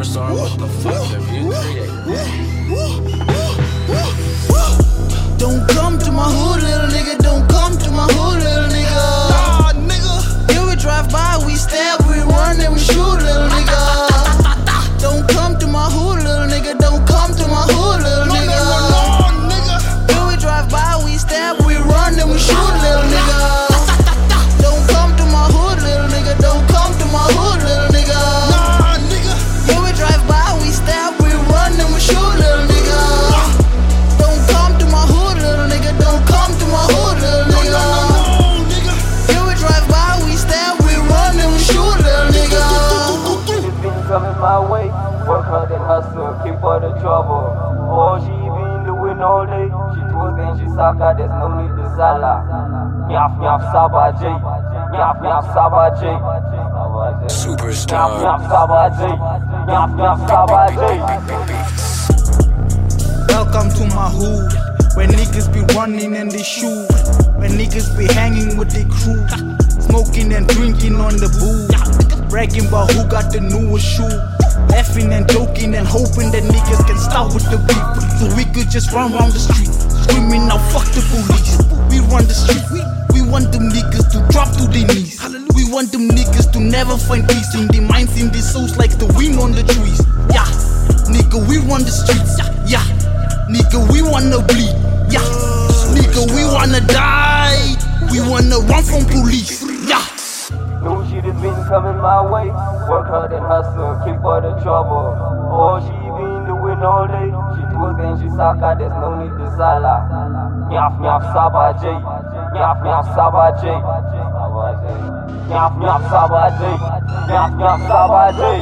Superstar, what the fuck have you created? Don't come to my hood, little nigga. Don't come to my hood, little nigga. Nah, nigga. Here we drive by, we stab, we run, and we shoot, little nigga. Don't come to my hood, little nigga. Don't come to my hood, little nigga. No, nigga. Here we drive by, we stab, we run, and we shoot, little nigga. Don't come to my hood, little nigga. Don't come to my hood, little nigga. Nah, nigga. Here we drive by, we stab, we run, and we shoot, little nigga. Don't come to my hood, little nigga. Don't come to my hood, little nigga. No, nigga. Here we drive by, we stab, we run, and we shoot, little nigga. It's been coming my way. Work hard and hustle, keep all the trouble. All she been doing all day. She told and she sucker, there's no need to sala. Nyaf nyaf sabaje, nyaf nyaf sabaje. Superstar. Nyaf nyaf sabaje, nyaf nyaf sabaje. Welcome to my hood, where niggas be running and they shoot, where niggas be hanging with their crew, smoking and drinking on the booze, bragging about who got the newest shoe, laughing and joking and hoping that niggas can stop with the beef, so we could just run around the street, screaming out fuck the police. We run the street, we want them niggas to drop to their knees. We want them niggas to never find peace in their minds, in their souls like the wind on the trees. Yeah, nigga, we run the streets. Yeah, nigga, we wanna bleed. Yeah, nigga, we wanna die. We wanna run from police. Yeah. No shit has been coming my way. Work hard and hustle, keep all the trouble. All she been doing all day. She told and she sucker, there's no need to sala. Nyaf nyaf sabaje, nyaf nyaf sabaje. Nyaf nyaf sabaje, nyaf nyaf sabaje.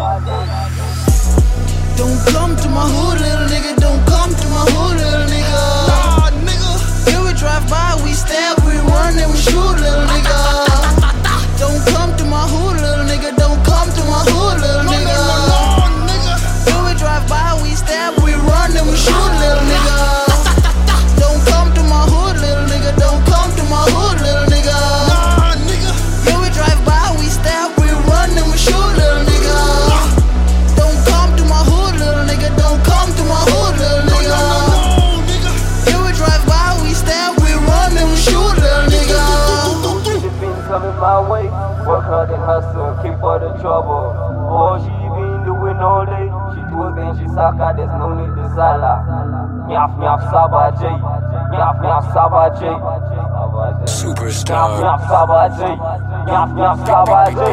Don't come to my hood, little nigga. Don't come to my hood, little nigga. Nah, nigga. Here we drive by, we stab, we run, and we shoot, little nigga. Don't come to my hood, little nigga. Don't come to my hood, little nigga. No, nigga. Here we drive by, we stab, we run, and we shoot, little nigga. Don't come to my hood, little nigga. Don't come to my hood, little nigga. Nah, nigga. Here we drive by, we stab, we run, and we shoot, little nigga. Don't come to my hood, little nigga. Don't come to my hood, little nigga. No, nigga. Here we drive by, we stab, we run, and we shoot, little nigga. It's been coming my way. Work hard and hustle, keep all the trouble. All she been doing all day. She told and she sucker, there's no need to sala. Nyaf nyaf sabaje, nyaf nyaf sabaje. Superstar. Nyaf sabaje, nyaf nyaf sabaje.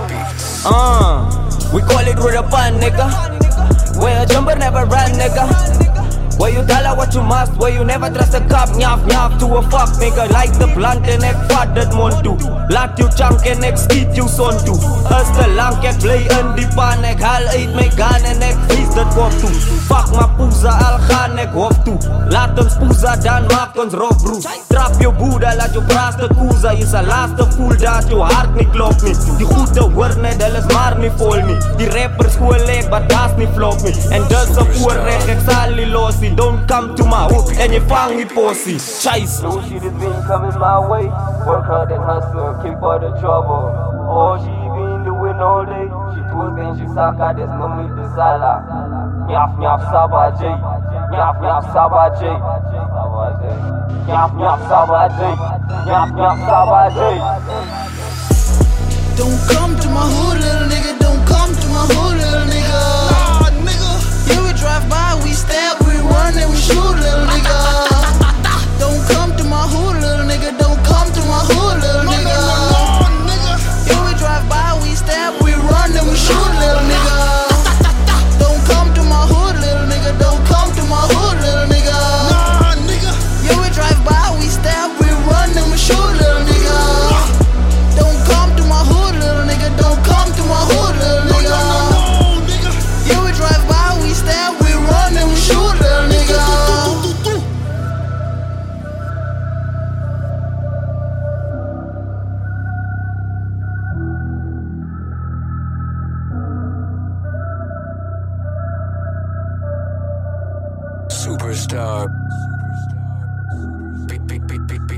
We call it with a bun, nigga. Where a jumper never run, nigga. Where you tell her what you must, where you never trust a cop. Nyaf nyaf to a fuck, nigga. Like the blunt en ek vat dit mond toe. Laat jou chunk en ek skiet jou son toe. Is te lank, ek bly in die pan. Ek haal uit my gun en ek vries dit kop toe. Fuck my poesa, al gaan ek hof toe. Laat ons poesa, dan maak ons rof broer. Trap jou boeda, laat jou braas te koeza. Is a laaste voel dat jou hart nie klop nie. Die goede hoor net, hulle is maar nie vol nie. Die rapper school leek, maar daas nie flop nie. En dis a voorrecht, ek sal nie los nie. Don't come to my hood en jy vang die possie. Chase. No shit has been coming my way. Work hard and hustle, keep all the trouble. All she been doing all day. She told and she sucker, there's no need to sala. Nyaf nyaf sabaje, nyaf nyaf sabaje. Nyaf nyaf sabaje, nyaf nyaf sabaje. Don't come to my hood, little nigga. Don't come to my hood, little nigga. Nah, nigga. Here we drive by, we stab, we run, and we shoot, little nigga. Don't come to my hood, little nigga. Don't come to my hood, little nigga. No, nigga. Here we drive by, we stab, we run, and we shoot, little nigga. Don't come to my hood, little nigga. Don't come to my hood, little nigga. Nah, nigga. Here we drive by, we stab, we run, and we shoot, little nigga. Don't come to my hood, little nigga. Don't come to my hood, little nigga. No, nigga. Here we drive by, we stab, we run, and we shoot, little nigga. Superstar.